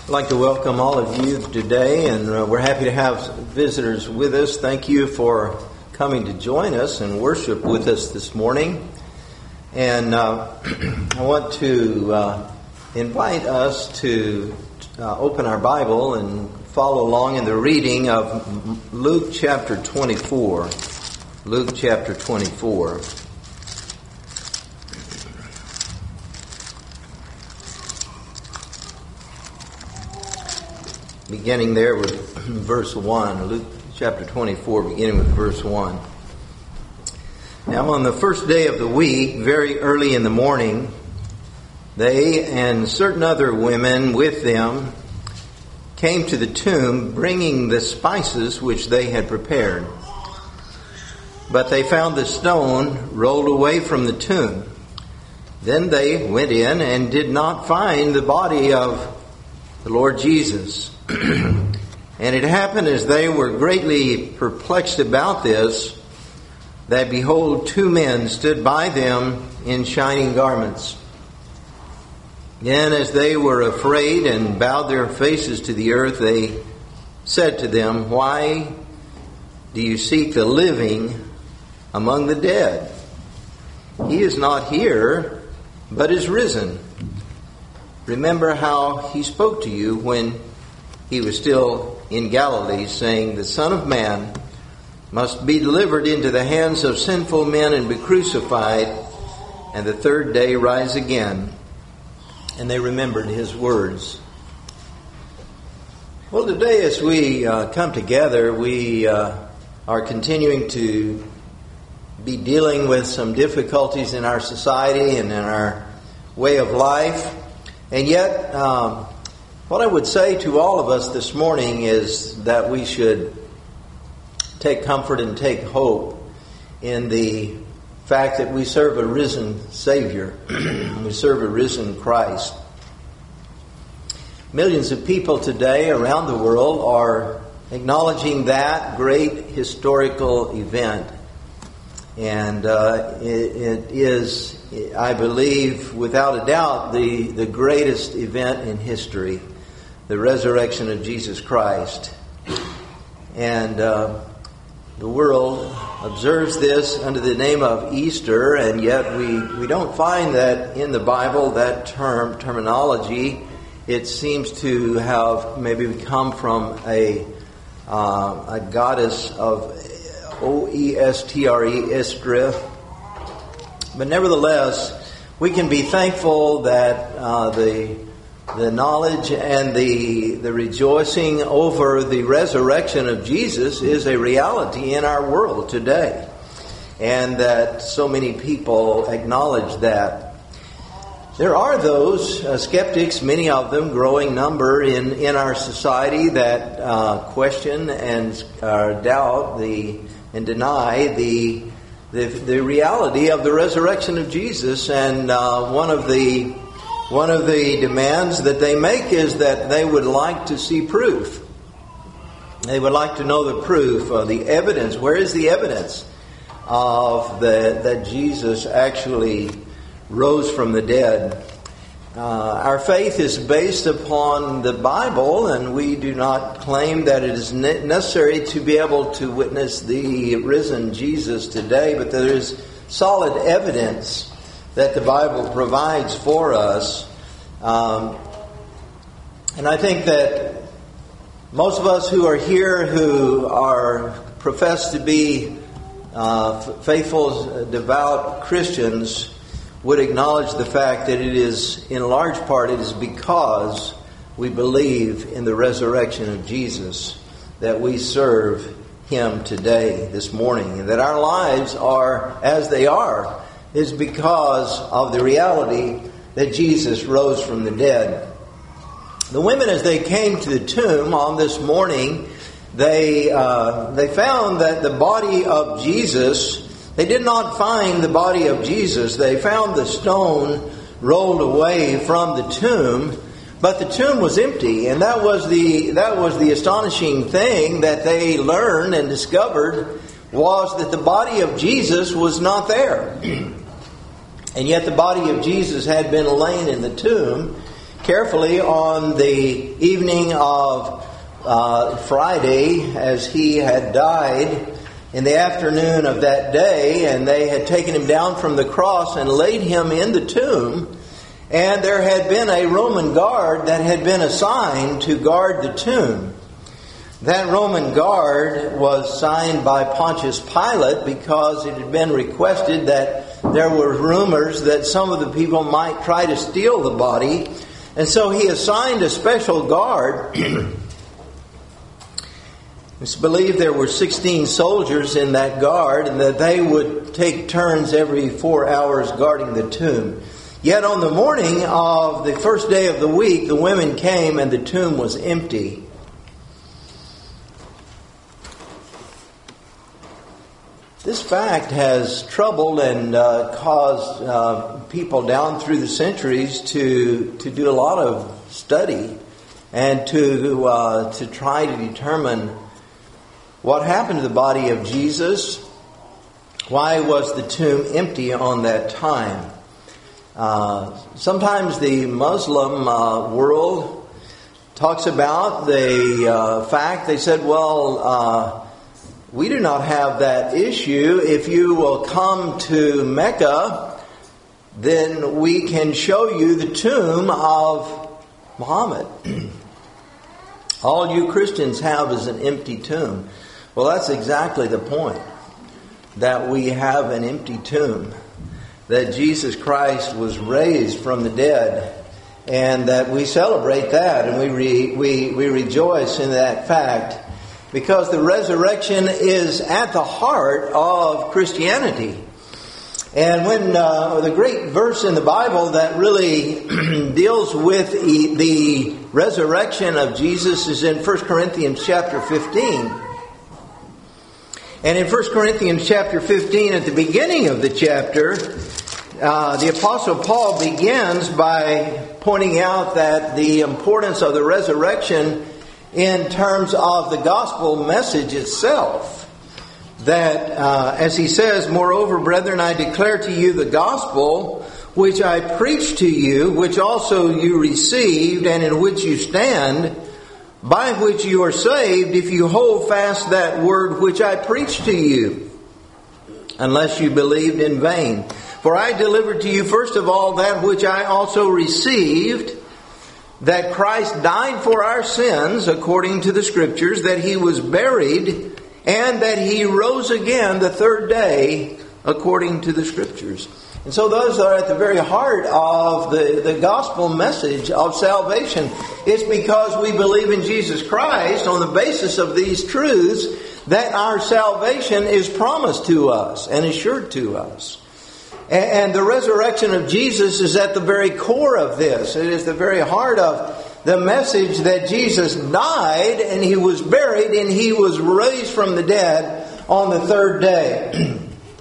I'd like to welcome all of you today, and we're happy to have visitors with us. Thank you for coming to join us and worship with us this morning. And I want to invite us to open our Bible and follow along in the reading of Luke chapter 24. Luke chapter 24. Beginning there with verse 1, Luke chapter 24, beginning with verse 1. Now on the first day of the week, very early in the morning, they and certain other women with them came to the tomb, bringing the spices which they had prepared. But they found the stone rolled away from the tomb. Then they went in and did not find the body of the Lord Jesus. And it happened as they were greatly perplexed about this, that behold, two men stood by them in shining garments. Then as they were afraid and bowed their faces to the earth, they said to them, "Why do you seek the living among the dead? He is not here, but is risen. Remember how he spoke to you when he was still in Galilee, saying, the Son of Man must be delivered into the hands of sinful men and be crucified, and the third day rise again." And they remembered his words. Well, today as we come together, we are continuing to be dealing with some difficulties in our society and in our way of life. And yet, what I would say to all of us this morning is that we should take comfort and take hope in the fact that we serve a risen Savior. We serve a risen Christ. Millions of people today around the world are acknowledging that great historical event. And it is, I believe, without a doubt, the greatest event in history. The resurrection of Jesus Christ. And the world observes this under the name of Easter, and yet we don't find that in the Bible, that terminology. It seems to have maybe come from a goddess of Oestre, Istra. But nevertheless, we can be thankful that the knowledge and the rejoicing over the resurrection of Jesus is a reality in our world today. And that so many people acknowledge that. There are those skeptics, many of them, growing number in our society, that question and doubt and deny the reality of the resurrection of Jesus. And one of the demands that they make is that they would like to see proof. They would like to know the proof, the evidence. Where is the evidence of that Jesus actually rose from the dead? Our faith is based upon the Bible, and we do not claim that it is necessary to be able to witness the risen Jesus today, but there is solid evidence that the Bible provides for us. And I think that most of us who are here, who are professed to be faithful, devout Christians, would acknowledge the fact that it is, in large part, it is because we believe in the resurrection of Jesus that we serve Him today, this morning, and that our lives are as they are is because of the reality that Jesus rose from the dead. The women, as they came to the tomb on this morning, they found that the body of Jesus, they did not find the body of Jesus. They found the stone rolled away from the tomb, but the tomb was empty, and that was the astonishing thing that they learned and discovered, was that the body of Jesus was not there. And yet the body of Jesus had been laying in the tomb, carefully on the evening of Friday, as he had died in the afternoon of that day, and they had taken him down from the cross and laid him in the tomb. And there had been a Roman guard that had been assigned to guard the tomb. That Roman guard was assigned by Pontius Pilate because it had been requested that there were rumors that some of the people might try to steal the body. And so he assigned a special guard. It's believed there were 16 soldiers in that guard, and that they would take turns every 4 hours guarding the tomb. Yet on the morning of the first day of the week, the women came and the tomb was empty. This fact has troubled and caused people down through the centuries to do a lot of study and to try to determine what happened to the body of Jesus. Why was the tomb empty on that time? Sometimes the Muslim world talks about the fact, they said, we do not have that issue. If you will come to Mecca, then we can show you the tomb of Muhammad. All you Christians have is an empty tomb. Well, that's exactly the point, that we have an empty tomb, that Jesus Christ was raised from the dead, and that we celebrate that, and we rejoice in that fact, because the resurrection is at the heart of Christianity. And when the great verse in the Bible that really deals with the resurrection of Jesus is in 1 Corinthians chapter 15. And in 1 Corinthians chapter 15, at the beginning of the chapter, the Apostle Paul begins by pointing out that the importance of the resurrection in terms of the gospel message itself. That, as he says, "Moreover, brethren, I declare to you the gospel which I preached to you, which also you received, and in which you stand, by which you are saved, if you hold fast that word which I preached to you, unless you believed in vain. For I delivered to you first of all that which I also received, that Christ died for our sins according to the Scriptures, that He was buried, and that He rose again the third day according to the Scriptures." And so those are at the very heart of the gospel message of salvation. It's because we believe in Jesus Christ on the basis of these truths that our salvation is promised to us and assured to us. And the resurrection of Jesus is at the very core of this. It is the very heart of the message that Jesus died and He was buried and He was raised from the dead on the third day.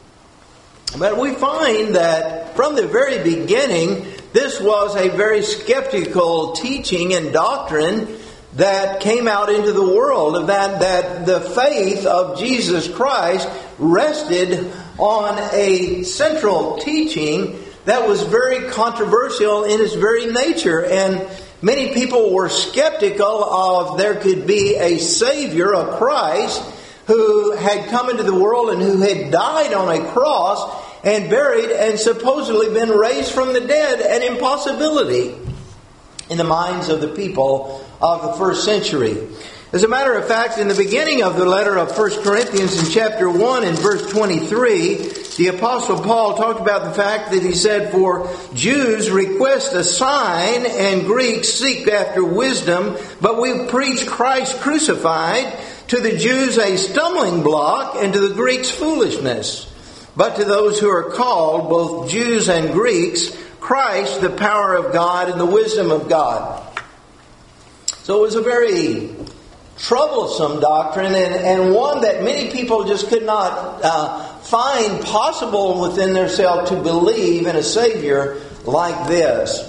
But we find that from the very beginning, this was a very skeptical teaching and doctrine that came out into the world, that the faith of Jesus Christ rested on a central teaching that was very controversial in its very nature. And many people were skeptical of there could be a Savior, a Christ, who had come into the world and who had died on a cross and buried and supposedly been raised from the dead, an impossibility in the minds of the people of the first century. As a matter of fact, in the beginning of the letter of 1 Corinthians in chapter 1 and verse 23, the Apostle Paul talked about the fact that he said, "For Jews request a sign and Greeks seek after wisdom, but we preach Christ crucified, to the Jews a stumbling block and to the Greeks foolishness. But to those who are called, both Jews and Greeks, Christ, the power of God and the wisdom of God." So it was a very troublesome doctrine, and one that many people just could not find possible within themselves to believe in a Savior like this.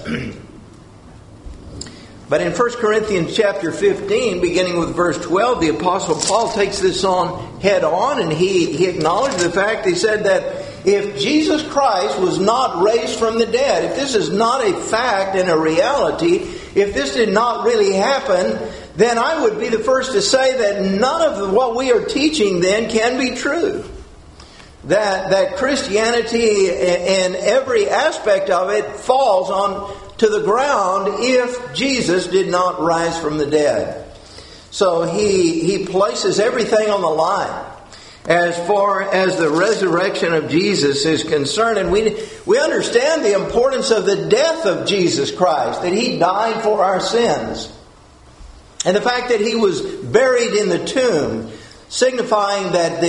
But in 1 Corinthians chapter 15, beginning with verse 12, the Apostle Paul takes this on head on, and he acknowledged the fact. He said that if Jesus Christ was not raised from the dead, if this is not a fact and a reality, if this did not really happen, then I would be the first to say that none of what we are teaching then can be true. That Christianity in every aspect of it falls on to the ground if Jesus did not rise from the dead. So he places everything on the line as far as the resurrection of Jesus is concerned. And we understand the importance of the death of Jesus Christ, that He died for our sins. And the fact that He was buried in the tomb, signifying that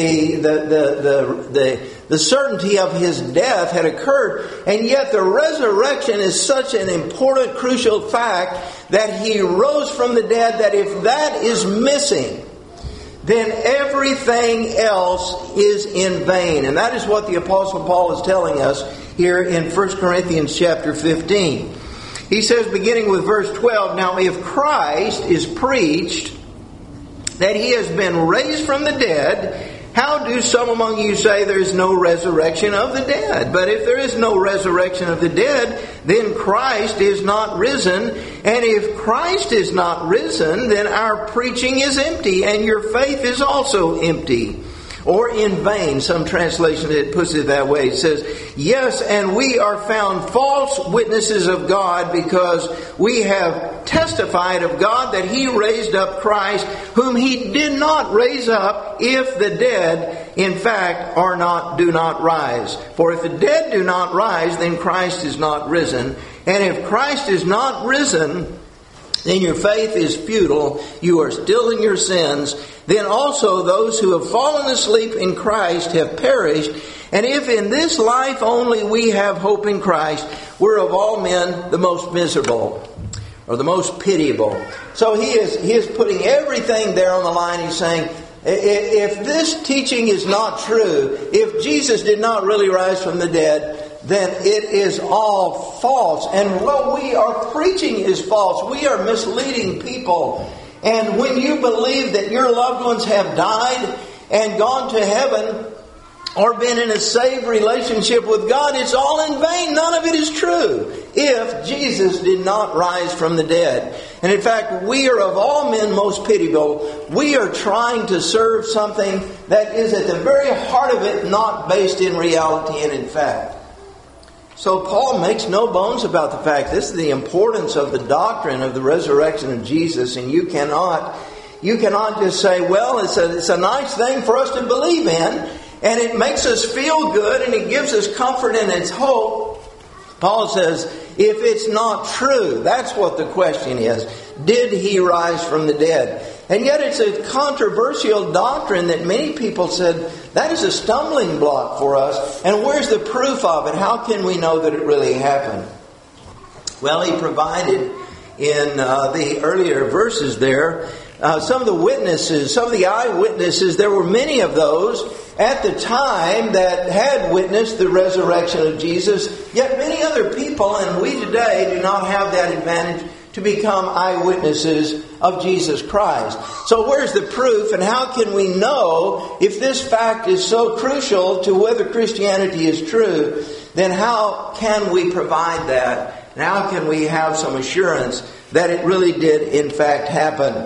the certainty of His death had occurred. And yet the resurrection is such an important, crucial fact that He rose from the dead, that if that is missing, then everything else is in vain. And that is what the Apostle Paul is telling us here in 1 Corinthians chapter 15. He says, beginning with verse 12, "Now if Christ is preached that He has been raised from the dead, how do some among you say there is no resurrection of the dead? But if there is no resurrection of the dead, then Christ is not risen. And if Christ is not risen, then our preaching is empty, and your faith is also empty." Or in vain. Some translation it puts it that way. It says, "Yes, and we are found false witnesses of God, because we have testified of God that He raised up Christ, whom He did not raise up, if the dead, in fact, do not rise. For if the dead do not rise, then Christ is not risen. And if Christ is not risen, then your faith is futile, you are still in your sins. Then also those who have fallen asleep in Christ have perished. And if in this life only we have hope in Christ, we're of all men the most miserable, or the most pitiable." So he is putting everything there on the line. He's saying, if this teaching is not true, if Jesus did not really rise from the dead, then it is all false. And what we are preaching is false. We are misleading people. And when you believe that your loved ones have died and gone to heaven, or been in a saved relationship with God, it's all in vain. None of it is true if Jesus did not rise from the dead. And in fact, we are of all men most pitiable. We are trying to serve something that is at the very heart of it not based in reality and in fact. So Paul makes no bones about the fact this is the importance of the doctrine of the resurrection of Jesus, and you cannot just say, well, it's a nice thing for us to believe in, and it makes us feel good, and it gives us comfort and it's hope. Paul says, if it's not true, that's what the question is. Did He rise from the dead? And yet it's a controversial doctrine that many people said, that is a stumbling block for us. And where's the proof of it? How can we know that it really happened? Well, he provided in the earlier verses there some of the witnesses, some of the eyewitnesses. There were many of those at the time that had witnessed the resurrection of Jesus. Yet many other people, and we today do not have that advantage, to become eyewitnesses of Jesus Christ. So where's the proof, and how can we know if this fact is so crucial to whether Christianity is true? Then how can we provide that? And how can we have some assurance that it really did in fact happen?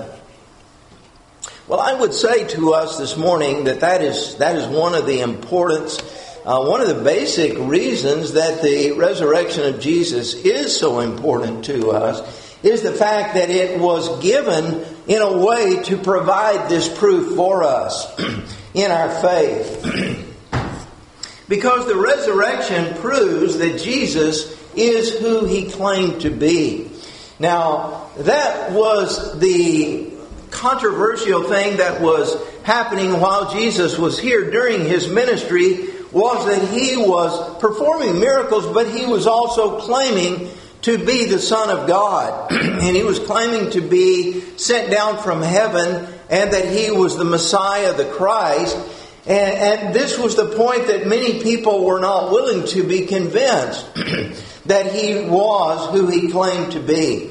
Well, I would say to us this morning that is one of the importance, one of the basic reasons that the resurrection of Jesus is so important to us, is the fact that it was given in a way to provide this proof for us in our faith. Because the resurrection proves that Jesus is who He claimed to be. Now, that was the controversial thing that was happening while Jesus was here during His ministry, was that He was performing miracles, but He was also claiming to be the Son of God. And He was claiming to be sent down from heaven, and that He was the Messiah, the Christ. And this was the point that many people were not willing to be convinced that He was who He claimed to be.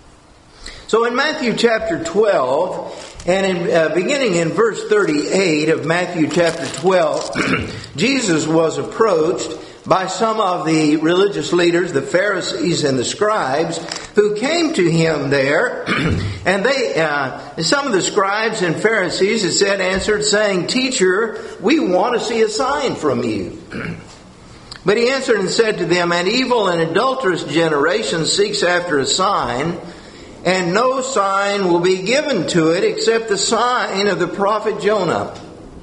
So in Matthew chapter 12, and beginning in verse 38 of Matthew chapter 12, Jesus was approached by some of the religious leaders, the Pharisees and the scribes, who came to him there. And some of the scribes and Pharisees, it said, answered, saying, Teacher, we want to see a sign from you. But he answered and said to them, An evil and adulterous generation seeks after a sign, and no sign will be given to it except the sign of the prophet Jonah.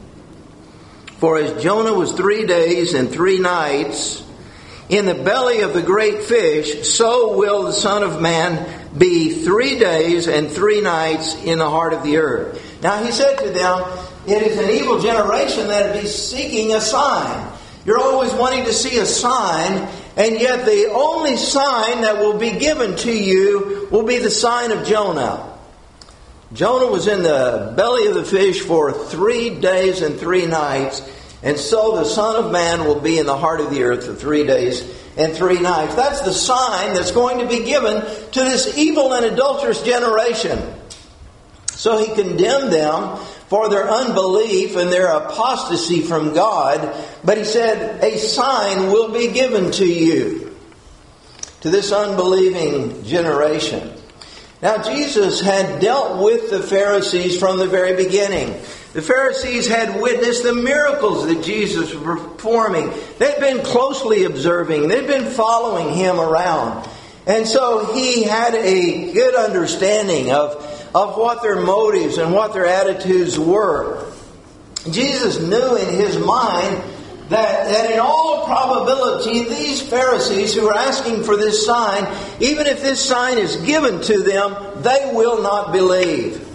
For as Jonah was 3 days and 3 nights in the belly of the great fish, so will the Son of Man be 3 days and 3 nights in the heart of the earth. Now he said to them, it is an evil generation that is seeking a sign. You're always wanting to see a sign, and yet the only sign that will be given to you will be the sign of Jonah. Jonah was in the belly of the fish for 3 days and 3 nights, and so the Son of Man will be in the heart of the earth for 3 days and 3 nights. That's the sign that's going to be given to this evil and adulterous generation. So he condemned them for their unbelief and their apostasy from God. But he said, a sign will be given to you, to this unbelieving generation. Now, Jesus had dealt with the Pharisees from the very beginning. The Pharisees had witnessed the miracles that Jesus was performing. They'd been closely observing. They'd been following him around. And so he had a good understanding of what their motives and what their attitudes were. Jesus knew in his mind that in all probability these Pharisees who are asking for this sign, even if this sign is given to them, they will not believe.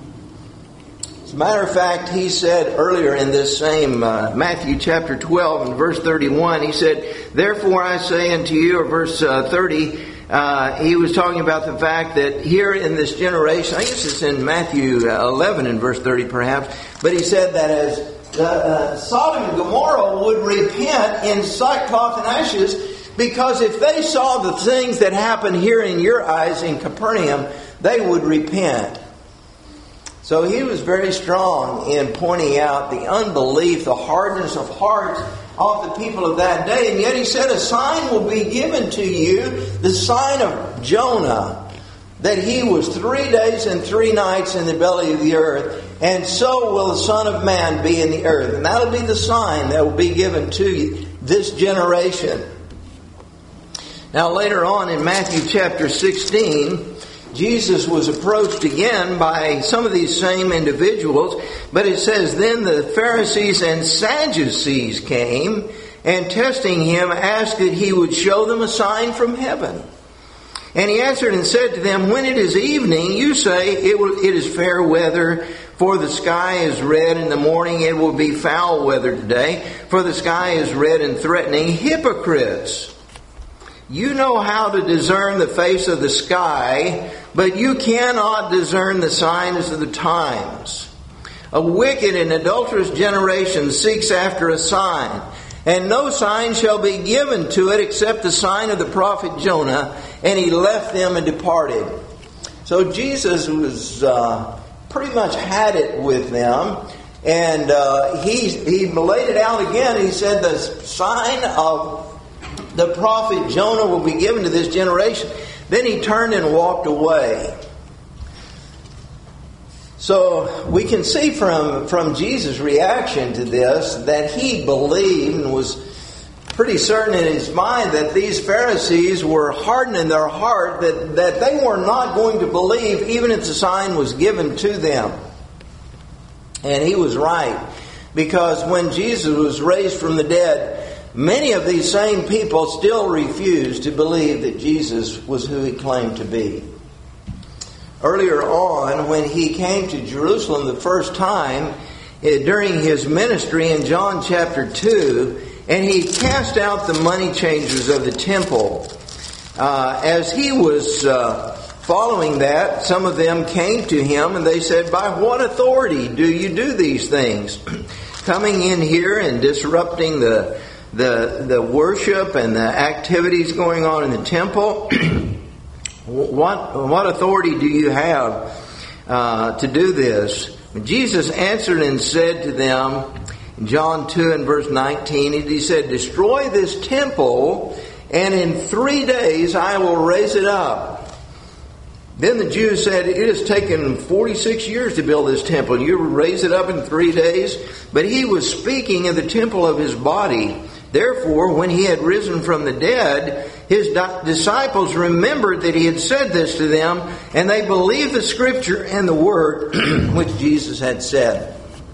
As a matter of fact, he said earlier in this same Matthew chapter 12 and verse 31, he said, Therefore I say unto you, or verse 30, he was talking about the fact that here in this generation, I guess it's in Matthew 11 and verse 30 perhaps, but he said that as Sodom and Gomorrah would repent in sackcloth and ashes, because if they saw the things that happened here in your eyes in Capernaum, they would repent. So he was very strong in pointing out the unbelief, the hardness of heart of the people of that day. And yet he said, a sign will be given to you, the sign of Jonah, that he was 3 days and 3 nights in the belly of the earth. And so will the Son of Man be in the earth. And that'll be the sign that will be given to this generation. Now later on in Matthew chapter 16, Jesus was approached again by some of these same individuals, but it says, Then the Pharisees and Sadducees came, and testing him, asked that he would show them a sign from heaven. And he answered and said to them, When it is evening, you say, it is fair weather, for the sky is red. In the morning it will be foul weather today, for the sky is red and threatening. Hypocrites! You know how to discern the face of the sky, but you cannot discern the signs of the times. A wicked and adulterous generation seeks after a sign, and no sign shall be given to it except the sign of the prophet Jonah. And he left them and departed. So Jesus was pretty much had it with them, and he laid it out again. He said the sign of the prophet Jonah will be given to this generation. Then he turned and walked away. So we can see from Jesus' reaction to this that he believed and was pretty certain in his mind that these Pharisees were hardened in their heart, that they were not going to believe even if the sign was given to them. And he was right, because when Jesus was raised from the dead, many of these same people still refused to believe that Jesus was who he claimed to be. Earlier on, when he came to Jerusalem the first time, during his ministry in John chapter 2, and he cast out the money changers of the temple. As he was following that, some of them came to him and they said, By what authority do you do these things? Coming in here and disrupting the worship and the activities going on in the temple. What authority do you have to do this? Jesus answered and said to them, In John 2 and verse 19, he said, "Destroy this temple, and in 3 days I will raise it up." Then the Jews said, "It has taken 46 years to build this temple. You raise it up in 3 days?" But he was speaking of the temple of his body. Therefore, when he had risen from the dead, his disciples remembered that he had said this to them, and they believed the Scripture and the word which Jesus had said.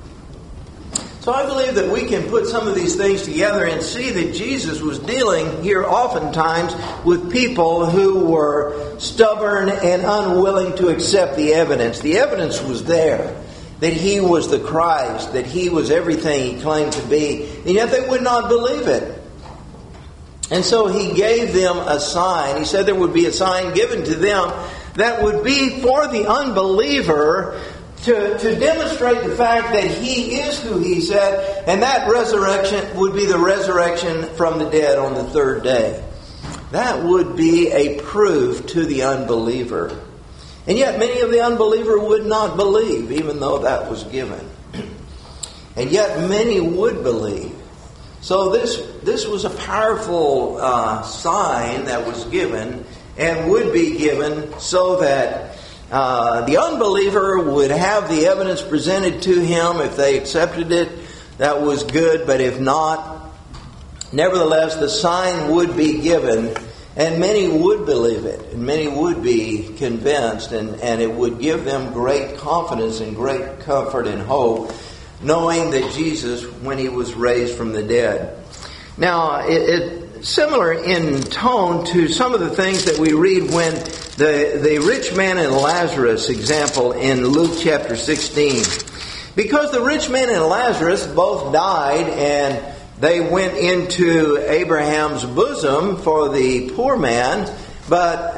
So I believe that we can put some of these things together and see that Jesus was dealing here oftentimes with people who were stubborn and unwilling to accept the evidence. The evidence was there, that he was the Christ, that he was everything he claimed to be, and yet they would not believe it. And so he gave them a sign. He said there would be a sign given to them that would be for the unbeliever to demonstrate the fact that he is who he said, and that resurrection would be the resurrection from the dead on the third day. That would be a proof to the unbeliever. And yet many of the unbeliever would not believe, even though that was given. And yet many would believe. So this was a powerful sign that was given and would be given so that the unbeliever would have the evidence presented to him. If they accepted it, that was good. But if not, nevertheless, the sign would be given, and many would believe it, and many would be convinced, and it would give them great confidence and great comfort and hope, knowing that Jesus, when he was raised from the dead. Now, it's similar in tone to some of the things that we read when the rich man and Lazarus example in Luke chapter 16. Because the rich man and Lazarus both died, and they went into Abraham's bosom for the poor man, but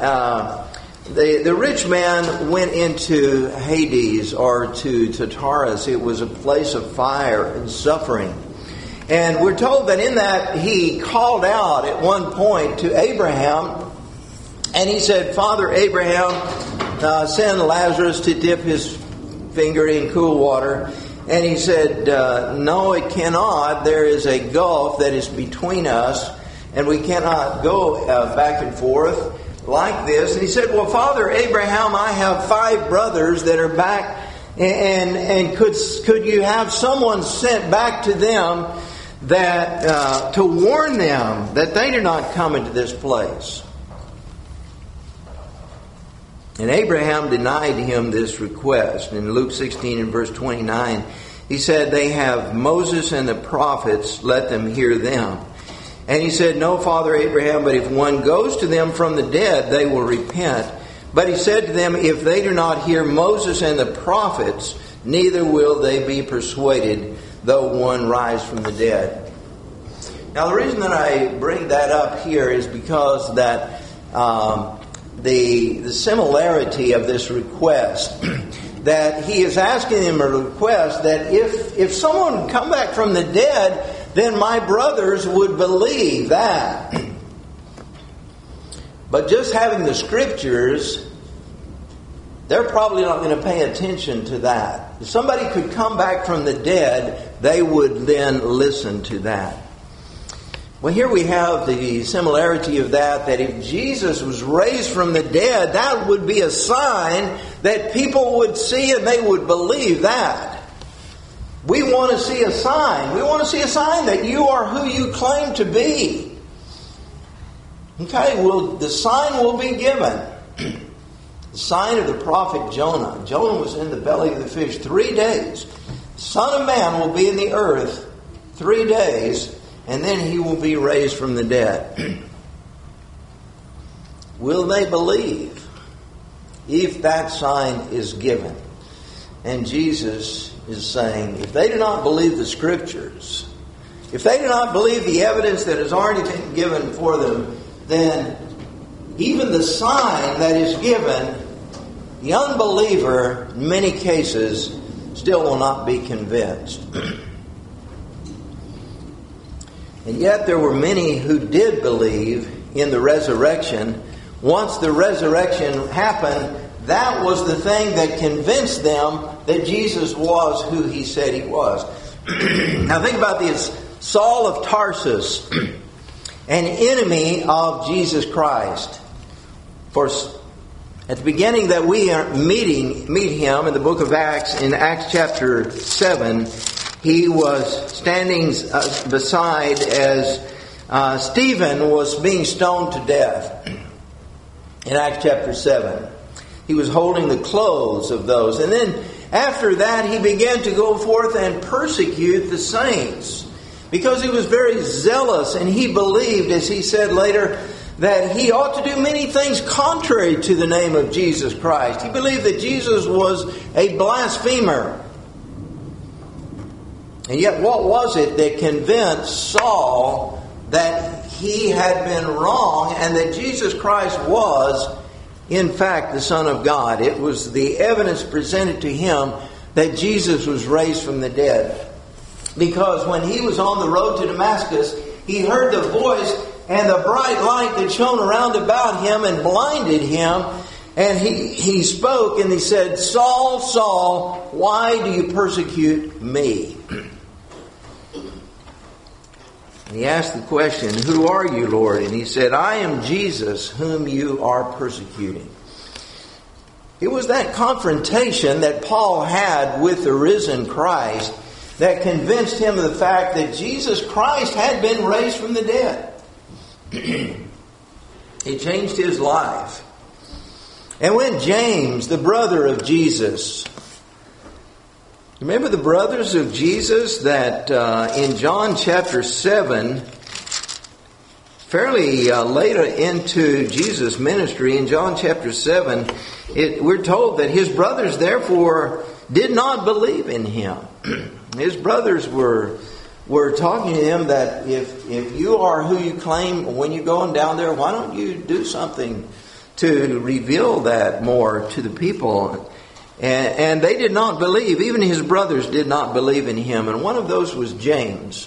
the rich man went into Hades, or to Tartarus. It was a place of fire and suffering. And we're told that in that he called out at one point to Abraham, and he said, "Father Abraham, send Lazarus to dip his finger in cool water." And he said, "No, it cannot. There is a gulf that is between us, and we cannot go back and forth like this." And he said, "Well, Father Abraham, I have 5 brothers that are back, and could you have someone sent back to them that to warn them that they do not come into this place?" And Abraham denied him this request. In Luke 16 and verse 29, he said, "They have Moses and the prophets, let them hear them." And he said, "No, Father Abraham, but if one goes to them from the dead, they will repent." But he said to them, "If they do not hear Moses and the prophets, neither will they be persuaded, though one rise from the dead." Now, the reason that I bring that up here is because that the similarity of this request, that he is asking him a request that if someone would come back from the dead, then my brothers would believe that. But just having the Scriptures, they're probably not going to pay attention to that. If somebody could come back from the dead, they would then listen to that. Well, here we have the similarity of that if Jesus was raised from the dead, that would be a sign that people would see and they would believe that. We want to see a sign. We want to see a sign that you are who you claim to be. Okay, well, the sign will be given. The sign of the prophet Jonah. Jonah was in the belly of the fish 3 days. The Son of Man will be in the earth 3 days, and then he will be raised from the dead. Will they believe if that sign is given? And Jesus is saying, if they do not believe the Scriptures, if they do not believe the evidence that has already been given for them, then even the sign that is given, the unbeliever, in many cases, still will not be convinced. And yet there were many who did believe in the resurrection. Once the resurrection happened, that was the thing that convinced them that Jesus was who he said he was. Now think about this. Saul of Tarsus, an enemy of Jesus Christ. For at the beginning that we are meet him in the book of Acts, in Acts chapter 7, he was standing beside as Stephen was being stoned to death. In Acts chapter 7. He was holding the clothes of those. And then after that, he began to go forth and persecute the saints. Because he was very zealous, and he believed, as he said later, that he ought to do many things contrary to the name of Jesus Christ. He believed that Jesus was a blasphemer. And yet what was it that convinced Saul that he had been wrong and that Jesus Christ was, in fact, the Son of God? It was the evidence presented to him that Jesus was raised from the dead. Because when he was on the road to Damascus, he heard the voice and the bright light that shone around about him and blinded him. And he spoke and he said, "Saul, Saul, why do you persecute me?" And he asked the question, "Who are you, Lord?" And he said, "I am Jesus, whom you are persecuting." It was that confrontation that Paul had with the risen Christ that convinced him of the fact that Jesus Christ had been raised from the dead. It changed his life. And when James, the brother of Jesus, remember the brothers of Jesus that in John chapter 7, fairly later into Jesus' ministry, in John chapter 7, we're told that his brothers therefore did not believe in him. His brothers were talking to him that if you are who you claim when you're going down there, why don't you do something to reveal that more to the people? And they did not believe. Even his brothers did not believe in him. And one of those was James.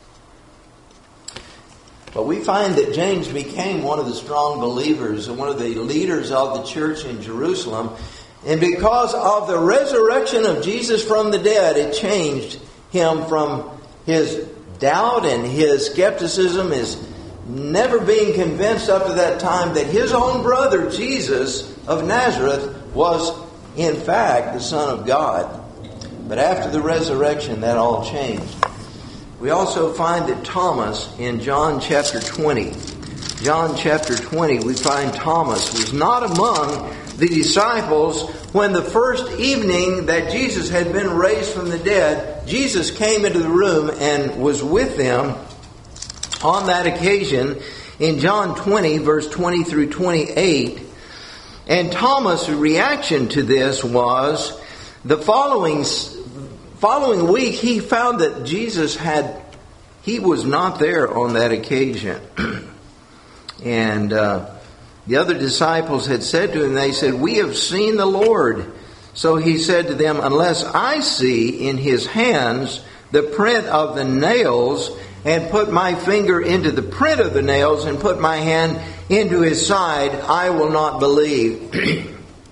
But we find that James became one of the strong believers and one of the leaders of the church in Jerusalem. And because of the resurrection of Jesus from the dead, it changed him from his doubt and his skepticism, his never being convinced up to that time that his own brother, Jesus of Nazareth, was in fact the Son of God. But after the resurrection, that all changed. We also find that Thomas in John chapter 20. John chapter 20, we find Thomas was not among the disciples when the first evening that Jesus had been raised from the dead, Jesus came into the room and was with them on that occasion in John 20, verse 20 through 28. And Thomas' reaction to this was the following week he found that Jesus he was not there on that occasion. And the other disciples had said to him, they said, "We have seen the Lord." So he said to them, "Unless I see in his hands the print of the nails, and put my finger into the print of the nails, and put my hand into his side, I will not believe."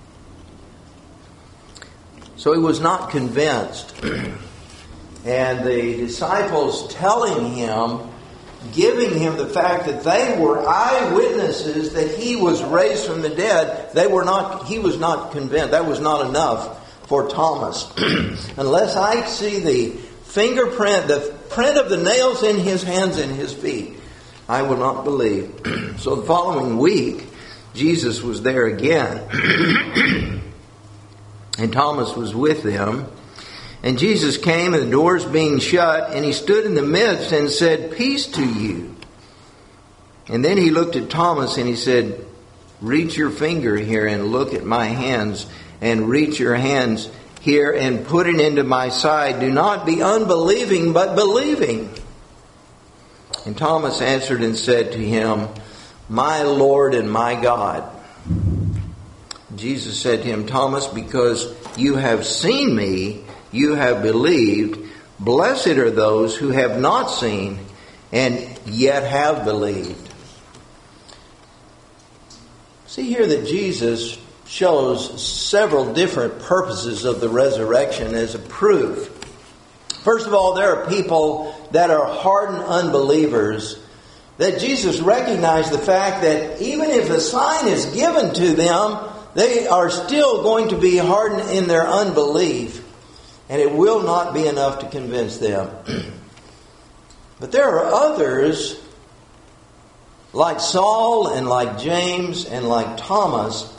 So he was not convinced. And the disciples telling him, giving him the fact that they were eyewitnesses that he was raised from the dead, he was not convinced. That was not enough for Thomas. Unless I see the fingerprint, the print of the nails in his hands and his feet, I will not believe. So the following week, Jesus was there again. And Thomas was with them. And Jesus came, and the doors being shut, and he stood in the midst and said, "Peace to you." And then he looked at Thomas and he said, "Reach your finger here and look at my hands, and reach your hands here and put it into my side. Do not be unbelieving, but believing." And Thomas answered and said to him, "My Lord and my God." Jesus said to him, "Thomas, because you have seen me, you have believed. Blessed are those who have not seen and yet have believed." See here that Jesus shows several different purposes of the resurrection as a proof First of all, there are people that are hardened unbelievers, that Jesus recognized the fact that even if a sign is given to them, they are still going to be hardened in their unbelief, and it will not be enough to convince them. But there are others, like Saul and like James and like Thomas,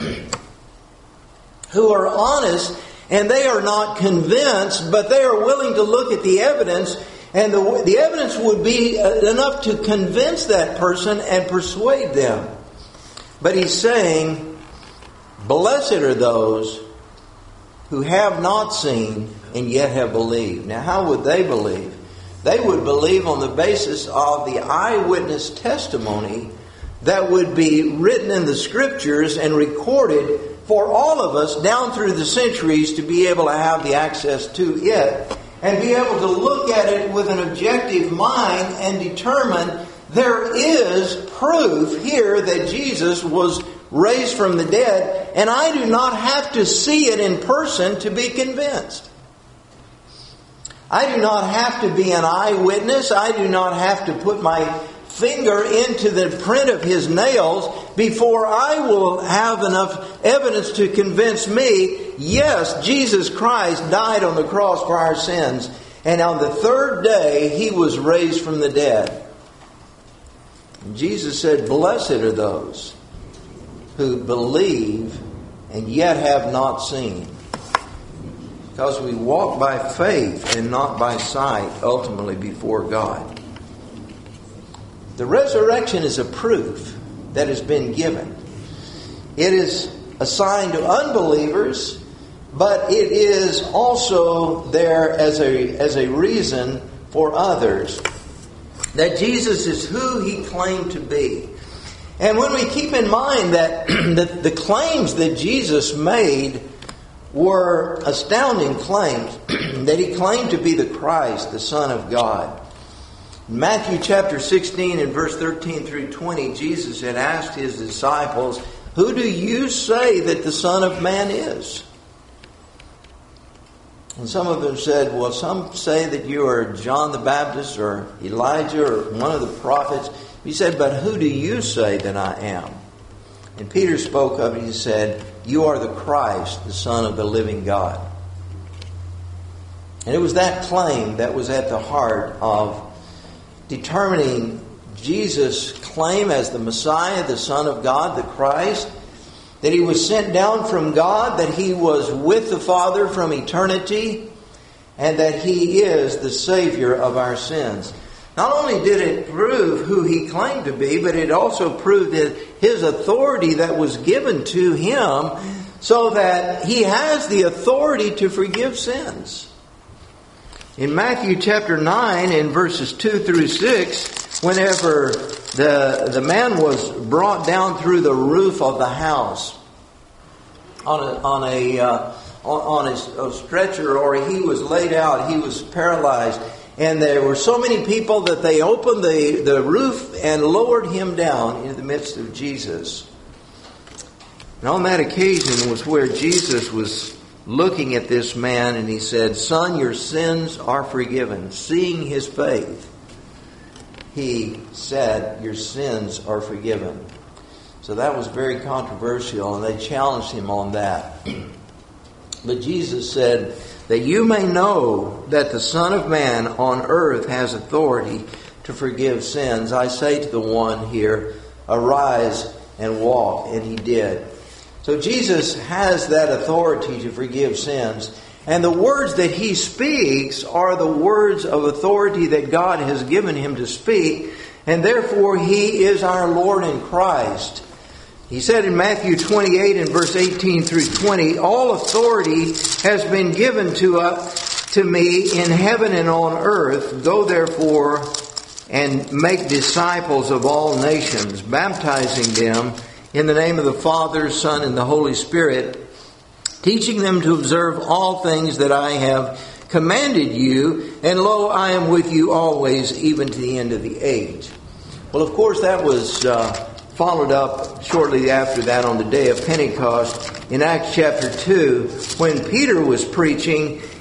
who are honest, and they are not convinced, but they are willing to look at the evidence, and the evidence would be enough to convince that person and persuade them. But he's saying, blessed are those who have not seen and yet have believed. Now, how would they believe? They would believe on the basis of the eyewitness testimony that would be written in the Scriptures and recorded for all of us down through the centuries to be able to have the access to it and be able to look at it with an objective mind and determine there is proof here that Jesus was raised from the dead, and I do not have to see it in person to be convinced. I do not have to be an eyewitness. I do not have to put my finger into the print of His nails before I will have enough evidence to convince me, yes, Jesus Christ died on the cross for our sins, and on the third day He was raised from the dead. And Jesus said, blessed are those who believe and yet have not seen. Because we walk by faith and not by sight, ultimately before God. The resurrection is a proof that has been given. It is a sign to unbelievers, but it is also there as a reason for others that Jesus is who He claimed to be. And when we keep in mind that the claims that Jesus made were astounding claims, that He claimed to be the Christ, the Son of God. In Matthew chapter 16 and verse 13 through 20, Jesus had asked His disciples, who do you say that the Son of Man is? And some of them said, well, some say that you are John the Baptist or Elijah or one of the prophets. He said, but who do you say that I am? And Peter spoke of it. He said, you are the Christ, the Son of the living God. And it was that claim that was at the heart of determining Jesus' claim as the Messiah, the Son of God, the Christ, that He was sent down from God, that He was with the Father from eternity, and that He is the Savior of our sins. Not only did it prove who He claimed to be, but it also proved that His authority that was given to Him, so that He has the authority to forgive sins. In Matthew chapter 9, in verses 2 through 6, whenever the man was brought down through the roof of the house on a stretcher, or he was laid out, he was paralyzed, and there were so many people that they opened the roof and lowered him down in the midst of Jesus. And on that occasion was where Jesus was looking at this man, and He said, son, your sins are forgiven. Seeing his faith, He said, your sins are forgiven. So that was very controversial, and they challenged Him on that. But Jesus said, that you may know that the Son of Man on earth has authority to forgive sins. I say to the one here, arise and walk. And he did. So Jesus has that authority to forgive sins. And the words that He speaks are the words of authority that God has given Him to speak. And therefore He is our Lord in Christ. He said in Matthew 28 and verse 18 through 20, all authority has been given to me in heaven and on earth. Go therefore and make disciples of all nations, baptizing them in the name of the Father, Son, and the Holy Spirit, teaching them to observe all things that I have commanded you, and lo, I am with you always, even to the end of the age. Well, of course, that was followed up shortly after that on the day of Pentecost in Acts chapter 2, when Peter was preaching,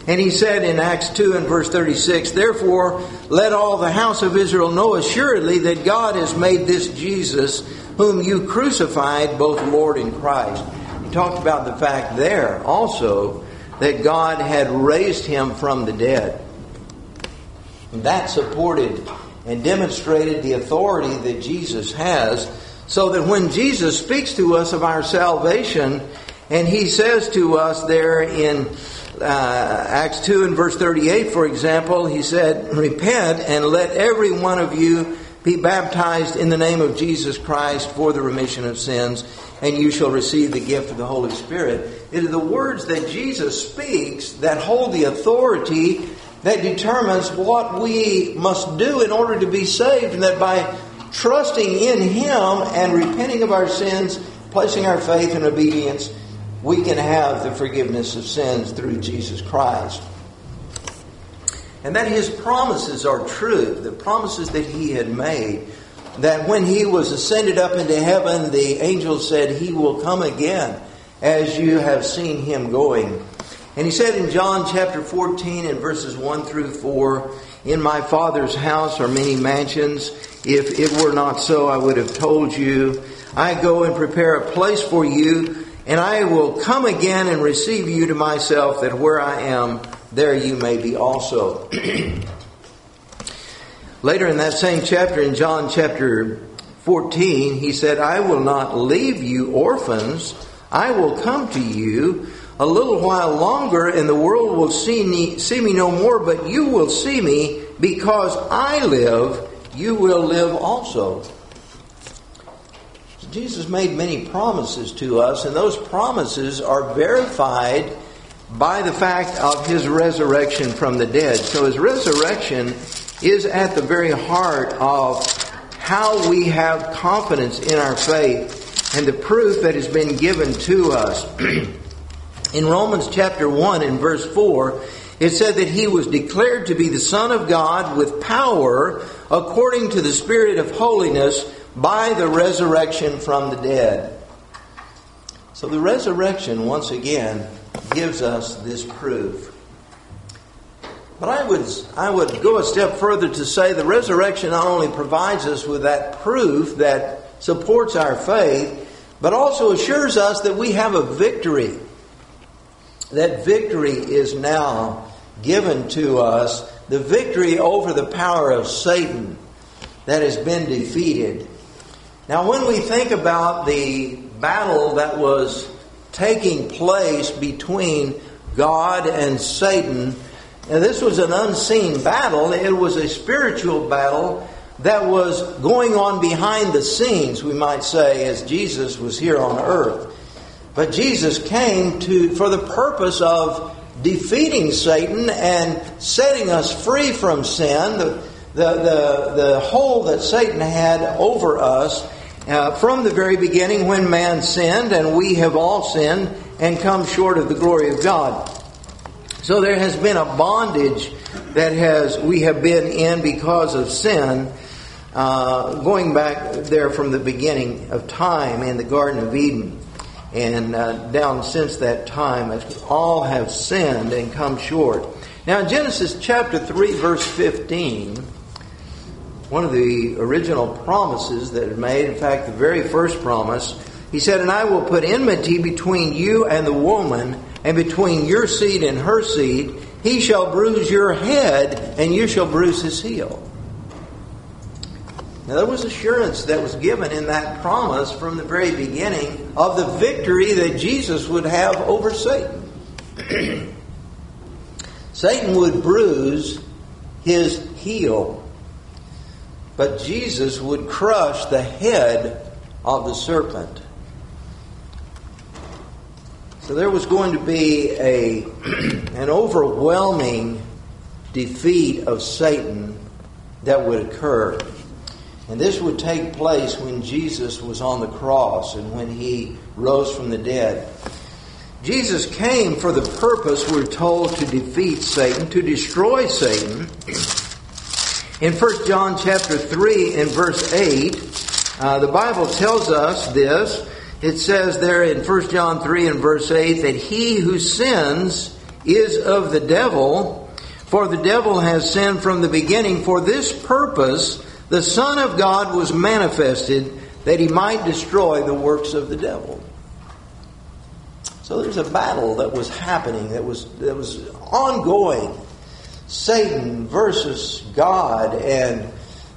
And he said in Acts 2 and verse 36, "Therefore let all the house of Israel know assuredly that God has made this Jesus, whom you crucified, both Lord and Christ." He talked about the fact there also that God had raised him from the dead. And that supported and demonstrated the authority that Jesus has, so that when Jesus speaks to us of our salvation, and he says to us there in Acts 2 and verse 38, for example, he said, "Repent and let every one of you be baptized in the name of Jesus Christ for the remission of sins, and you shall receive the gift of the Holy Spirit." It are the words that Jesus speaks that hold the authority that determines what we must do in order to be saved, and that by trusting in Him and repenting of our sins, placing our faith and obedience, we can have the forgiveness of sins through Jesus Christ. And that His promises are true, the promises that He had made, that when He was ascended up into heaven, the angels said, "He will come again, as you have seen Him going." And He said in John chapter 14 and verses 1 through 4, "In my Father's house are many mansions. If it were not so, I would have told you. I go and prepare a place for you, and I will come again and receive you to myself, that where I am, there you may be also." Later in that same chapter, in John chapter 14, He said, "I will not leave you orphans. I will come to you. A little while longer, and the world will see me no more, but you will see me. Because I live, you will live also." So Jesus made many promises to us, and those promises are verified by the fact of His resurrection from the dead. So His resurrection is at the very heart of how we have confidence in our faith and the proof that has been given to us. In Romans chapter 1 and verse 4, it said that He was declared to be the Son of God with power according to the Spirit of holiness by the resurrection from the dead. So the resurrection, once again, gives us this proof. But I would go a step further to say the resurrection not only provides us with that proof that supports our faith, but also assures us that we have a victory. That victory is now given to us, the victory over the power of Satan that has been defeated. Now, when we think about the battle that was taking place between God and Satan, now this was an unseen battle. It was a spiritual battle that was going on behind the scenes, we might say, as Jesus was here on earth. But Jesus came for the purpose of defeating Satan and setting us free from sin, the hold that Satan had over us from the very beginning when man sinned, and we have all sinned and come short of the glory of God. So there has been a bondage that we have been in because of sin, going back there from the beginning of time in the Garden of Eden. And down since that time, all have sinned and come short. Now in Genesis chapter 3 verse 15, one of the original promises that it made, in fact the very first promise, He said, "And I will put enmity between you and the woman, and between your seed and her seed. He shall bruise your head, and you shall bruise his heel." Now there was assurance that was given in that promise from the very beginning of the victory that Jesus would have over Satan. Satan would bruise his heel, but Jesus would crush the head of the serpent. So there was going to be an overwhelming defeat of Satan that would occur. And this would take place when Jesus was on the cross and when He rose from the dead. Jesus came for the purpose, we're told, to defeat Satan, to destroy Satan. In 1 John chapter 3 and verse 8, the Bible tells us this. It says there in 1 John 3 and verse 8 that he who sins is of the devil, for the devil has sinned from the beginning. For this purpose the Son of God was manifested, that he might destroy the works of the devil. So there's a battle that was happening, that was ongoing. Satan versus God, and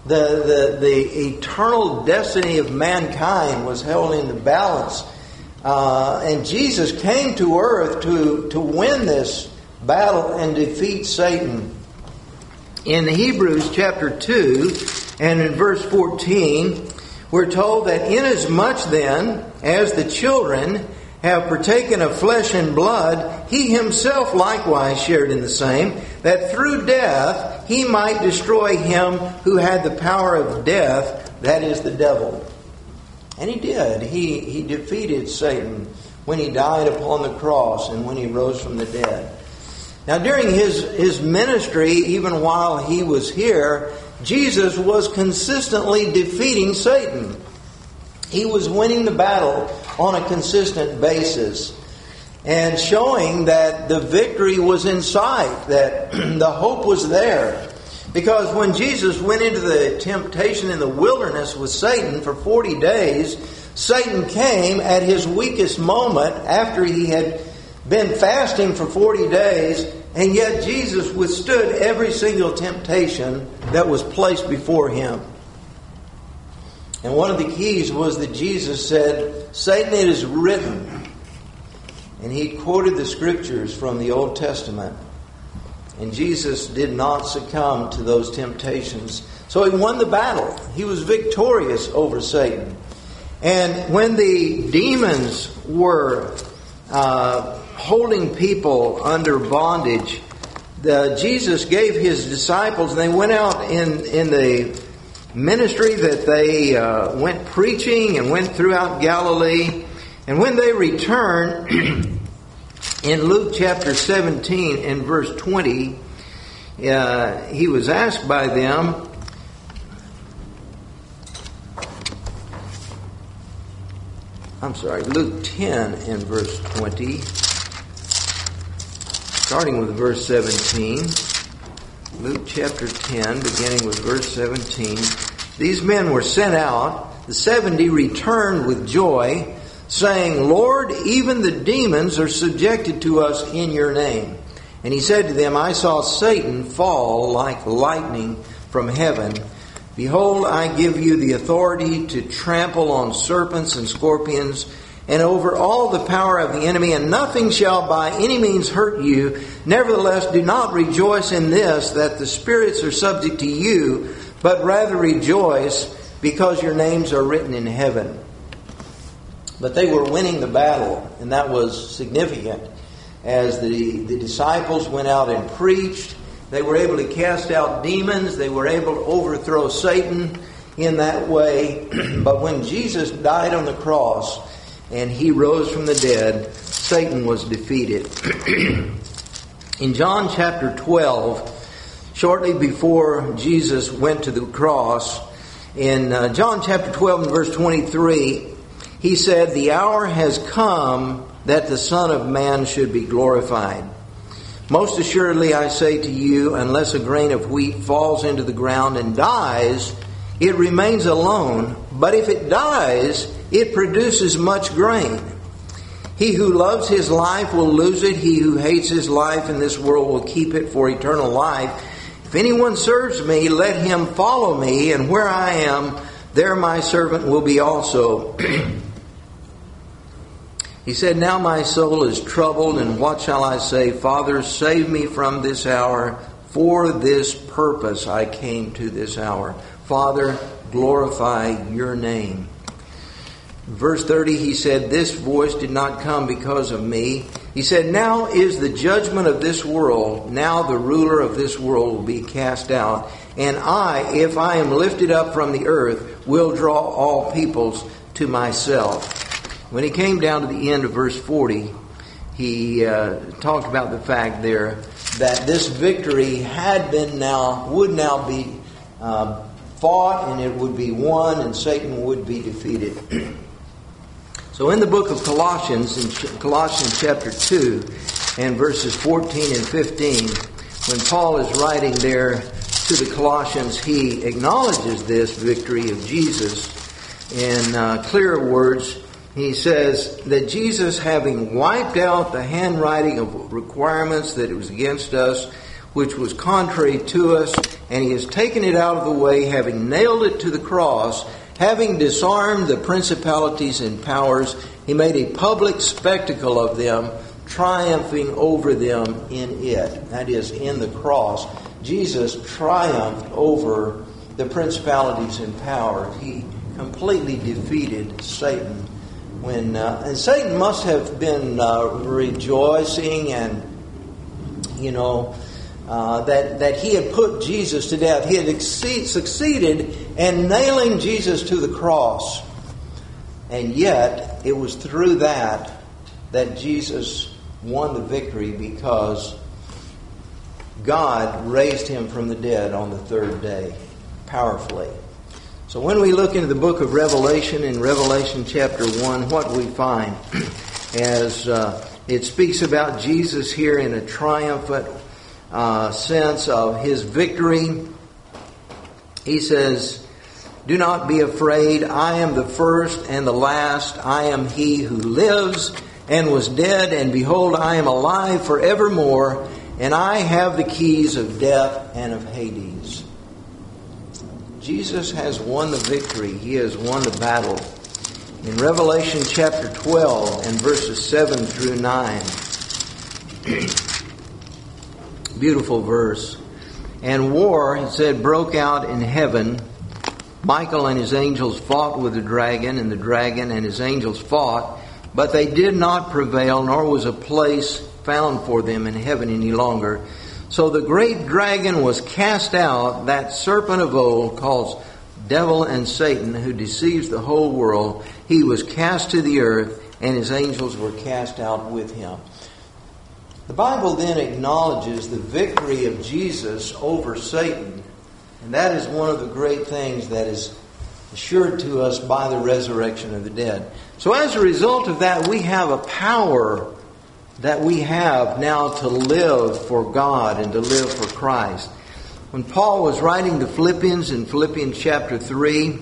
the eternal destiny of mankind was held in the balance. And Jesus came to earth to win this battle and defeat Satan. In Hebrews chapter 2 and in verse 14, we're told that inasmuch then as the children have partaken of flesh and blood, he himself likewise shared in the same, that through death he might destroy him who had the power of death, that is the devil. And he did. He defeated Satan when he died upon the cross and when he rose from the dead. Now during his ministry, even while he was here, Jesus was consistently defeating Satan. He was winning the battle on a consistent basis and showing that the victory was in sight, that the hope was there. Because when Jesus went into the temptation in the wilderness with Satan for 40 days, Satan came at his weakest moment after he had been fasting for 40 days, and yet Jesus withstood every single temptation that was placed before him. And one of the keys was that Jesus said, "Satan, it is written." And he quoted the scriptures from the Old Testament. And Jesus did not succumb to those temptations. So he won the battle. He was victorious over Satan. And when the demons were holding people under bondage, Jesus gave his disciples, and they went out in the ministry that they went preaching and went throughout Galilee. And when they returned, in Luke chapter 17 and verse 20, he was asked by them, Luke 10 and verse 20, starting with verse 17. Luke chapter 10, beginning with verse 17. These men were sent out. The 70 returned with joy, saying, "Lord, even the demons are subjected to us in your name." And he said to them, "I saw Satan fall like lightning from heaven. Behold, I give you the authority to trample on serpents and scorpions, and over all the power of the enemy, and nothing shall by any means hurt you. Nevertheless, do not rejoice in this, that the spirits are subject to you, but rather rejoice, because your names are written in heaven." But they were winning the battle, and that was significant. As the disciples went out and preached, they were able to cast out demons, they were able to overthrow Satan in that way. But when Jesus died on the cross and he rose from the dead, Satan was defeated. In John chapter 12, shortly before Jesus went to the cross, in John chapter 12 and verse 23, he said, "The hour has come that the Son of Man should be glorified. Most assuredly I say to you, unless a grain of wheat falls into the ground and dies, it remains alone. But if it dies, it produces much grain. He who loves his life will lose it. He who hates his life in this world will keep it for eternal life. If anyone serves me, let him follow me, and where I am, there my servant will be also." He said, "Now my soul is troubled, and what shall I say? Father, save me from this hour. For this purpose I came to this hour. Father, glorify your name." Verse 30, he said, "This voice did not come because of me." He said, "Now is the judgment of this world. Now the ruler of this world will be cast out. And I, if I am lifted up from the earth, will draw all peoples to myself." When he came down to the end of verse 40, he talked about the fact there that this victory would now be fought, and it would be won, and Satan would be defeated. So in the book of Colossians, in Colossians chapter 2 and verses 14 and 15. When Paul is writing there to the Colossians, he acknowledges this victory of Jesus in clearer words. He says that Jesus, having wiped out the handwriting of requirements that it was against us, which was contrary to us, and he has taken it out of the way, having nailed it to the cross, having disarmed the principalities and powers, he made a public spectacle of them, triumphing over them in it. That is, in the cross. Jesus triumphed over the principalities and powers. He completely defeated Satan. And Satan must have been rejoicing and, that he had put Jesus to death. He had succeeded in nailing Jesus to the cross. And yet, it was through that Jesus won the victory, because God raised him from the dead on the third day, powerfully. So when we look into the book of Revelation, in Revelation chapter 1, what we find as it speaks about Jesus here in a triumphant sense of his victory. He says, "Do not be afraid. I am the first and the last. I am he who lives and was dead, and behold, I am alive forevermore, and I have the keys of death and of Hades." Jesus has won the victory. He has won the battle. In Revelation chapter 12 and verses 7 through 9, beautiful verse. "And war," he said, "broke out in heaven. Michael and his angels fought with the dragon, and the dragon and his angels fought, but they did not prevail, nor was a place found for them in heaven any longer. So the great dragon was cast out, that serpent of old, called Devil and Satan, who deceives the whole world. He was cast to the earth, and his angels were cast out with him." The Bible then acknowledges the victory of Jesus over Satan. And that is one of the great things that is assured to us by the resurrection of the dead. So as a result of that, we have a power that we have now to live for God and to live for Christ. When Paul was writing to Philippians in Philippians chapter 3,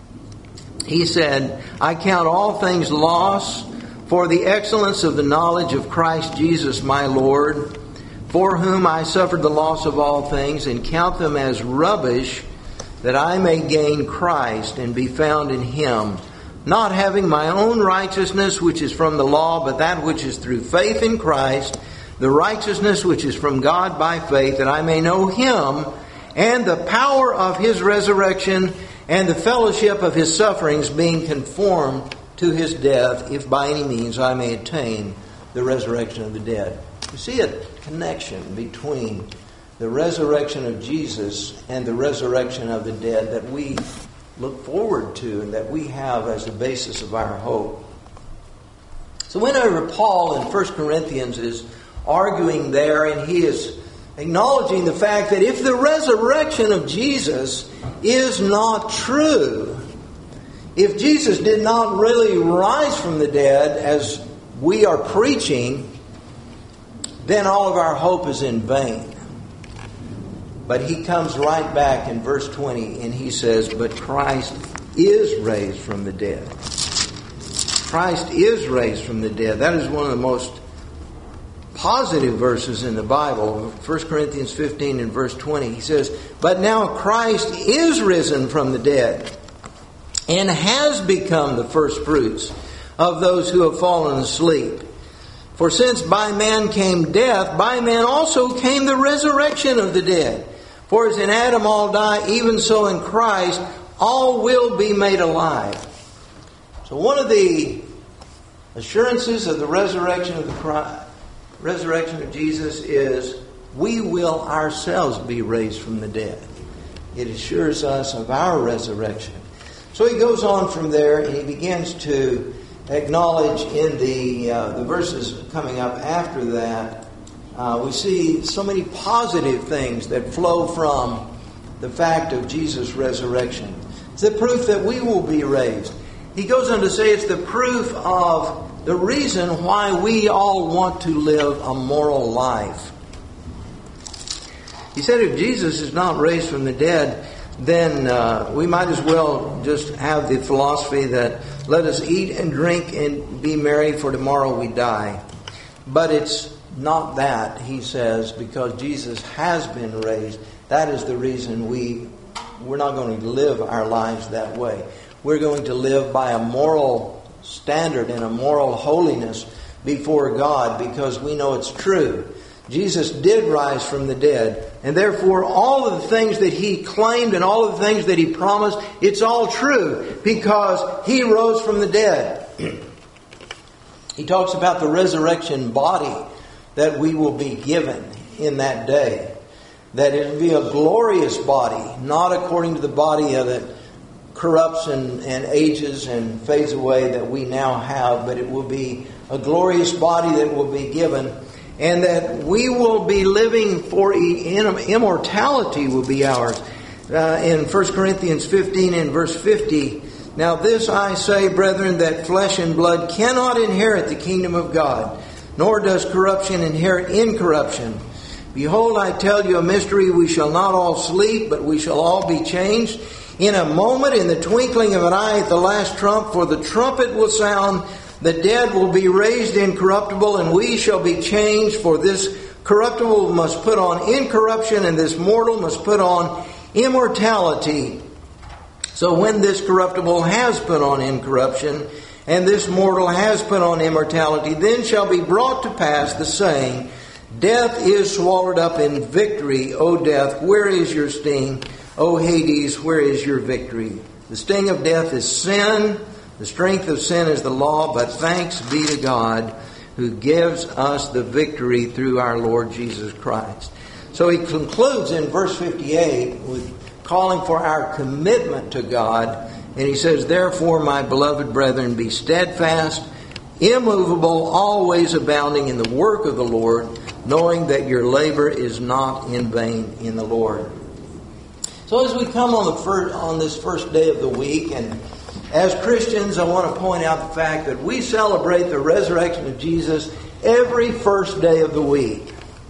he said, "I count all things loss for the excellence of the knowledge of Christ Jesus my Lord, for whom I suffered the loss of all things, and count them as rubbish, that I may gain Christ and be found in him, not having my own righteousness which is from the law, but that which is through faith in Christ, the righteousness which is from God by faith, that I may know him and the power of his resurrection and the fellowship of his sufferings, being conformed to his death, if by any means I may attain the resurrection of the dead." You see a connection between the resurrection of Jesus and the resurrection of the dead that we look forward to and that we have as the basis of our hope. So whenever Paul in 1 Corinthians is arguing there, and he is acknowledging the fact that if the resurrection of Jesus is not true, if Jesus did not really rise from the dead as we are preaching, then all of our hope is in vain. But he comes right back in verse 20 and he says, "But Christ is raised from the dead." Christ is raised from the dead. That is one of the most positive verses in the Bible. 1 Corinthians 15 and verse 20, he says, "But now Christ is risen from the dead, and has become the first fruits of those who have fallen asleep. For since by man came death, by man also came the resurrection of the dead. For as in Adam all die, even so in Christ all will be made alive." So one of the assurances of the resurrection of Jesus is we will ourselves be raised from the dead. It assures us of our resurrection. So he goes on from there and he begins to acknowledge in the verses coming up after that, we see so many positive things that flow from the fact of Jesus' resurrection. It's the proof that we will be raised. he goes on to say it's the proof of the reason why we all want to live a moral life. He said if Jesus is not raised from the dead, then we might as well just have the philosophy that let us eat and drink and be merry, for tomorrow we die. But it's not that, he says, because Jesus has been raised. That is the reason we're not going to live our lives that way. We're going to live by a moral standard and a moral holiness before God because we know it's true. Jesus did rise from the dead, and therefore all of the things that he claimed and all of the things that he promised, it's all true because he rose from the dead. He talks about the resurrection body that we will be given in that day. That it will be a glorious body, not according to the body that corrupts and ages and fades away that we now have, but it will be a glorious body that will be given, and that we will be living for immortality will be ours. In 1 Corinthians 15 and verse 50, now this I say, brethren, that flesh and blood cannot inherit the kingdom of God, nor does corruption inherit incorruption. Behold, I tell you a mystery, we shall not all sleep, but we shall all be changed. In a moment, in the twinkling of an eye at the last trump, for the trumpet will sound, the dead will be raised incorruptible, and we shall be changed. For this corruptible must put on incorruption, and this mortal must put on immortality. So when this corruptible has put on incorruption, and this mortal has put on immortality, then shall be brought to pass the saying, death is swallowed up in victory. O death, where is your sting? O Hades, where is your victory? The sting of death is sin. The strength of sin is the law. But thanks be to God who gives us the victory through our Lord Jesus Christ. So he concludes in verse 58 with calling for our commitment to God. And he says, therefore, my beloved brethren, be steadfast, immovable, always abounding in the work of the Lord, knowing that your labor is not in vain in the Lord. So as we come on this first day of the week, and as Christians, I want to point out the fact that we celebrate the resurrection of Jesus every first day of the week.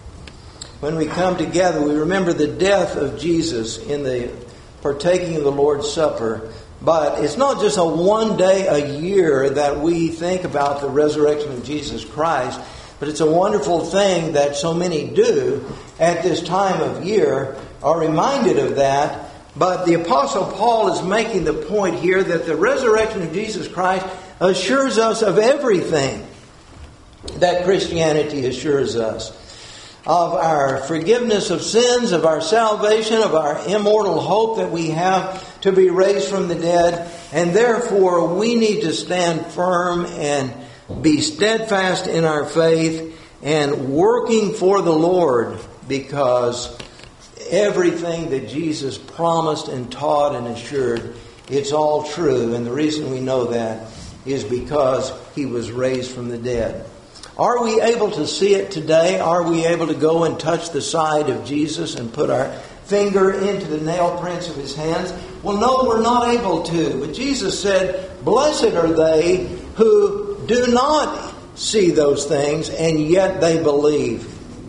When we come together, we remember the death of Jesus in the partaking of the Lord's Supper. But it's not just a one day a year that we think about the resurrection of Jesus Christ, but it's a wonderful thing that so many do at this time of year, are reminded of that. But the Apostle Paul is making the point here that the resurrection of Jesus Christ assures us of everything that Christianity assures us. Of our forgiveness of sins, of our salvation, of our immortal hope that we have to be raised from the dead. And therefore we need to stand firm and be steadfast in our faith and working for the Lord, because everything that Jesus promised and taught and assured, it's all true. And the reason we know that is because He was raised from the dead. Are we able to see it today? Are we able to go and touch the side of Jesus and put our finger into the nail prints of His hands? Well, no, we're not able to. But Jesus said, blessed are they who do not see those things and yet they believe.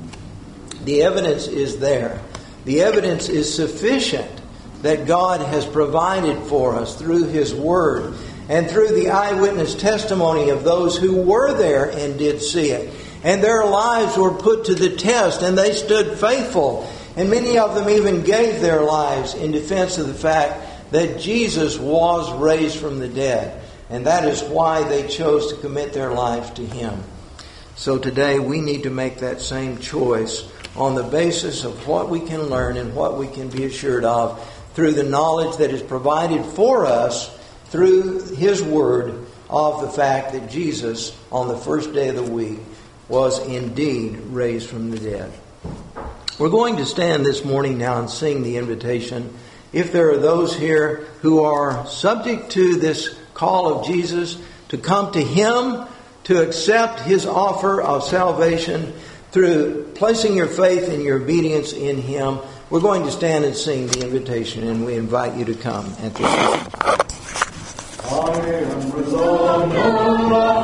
The evidence is there. The evidence is sufficient that God has provided for us through His Word and through the eyewitness testimony of those who were there and did see it. And their lives were put to the test and they stood faithful. And many of them even gave their lives in defense of the fact that Jesus was raised from the dead. And that is why they chose to commit their lives to Him. So today we need to make that same choice on the basis of what we can learn and what we can be assured of through the knowledge that is provided for us through His Word of the fact that Jesus, on the first day of the week, was indeed raised from the dead. We're going to stand this morning now and sing the invitation. If there are those here who are subject to this call of Jesus to come to Him, to accept His offer of salvation through placing your faith and your obedience in Him, we're going to stand and sing the invitation, and we invite you to come at this time. I am honor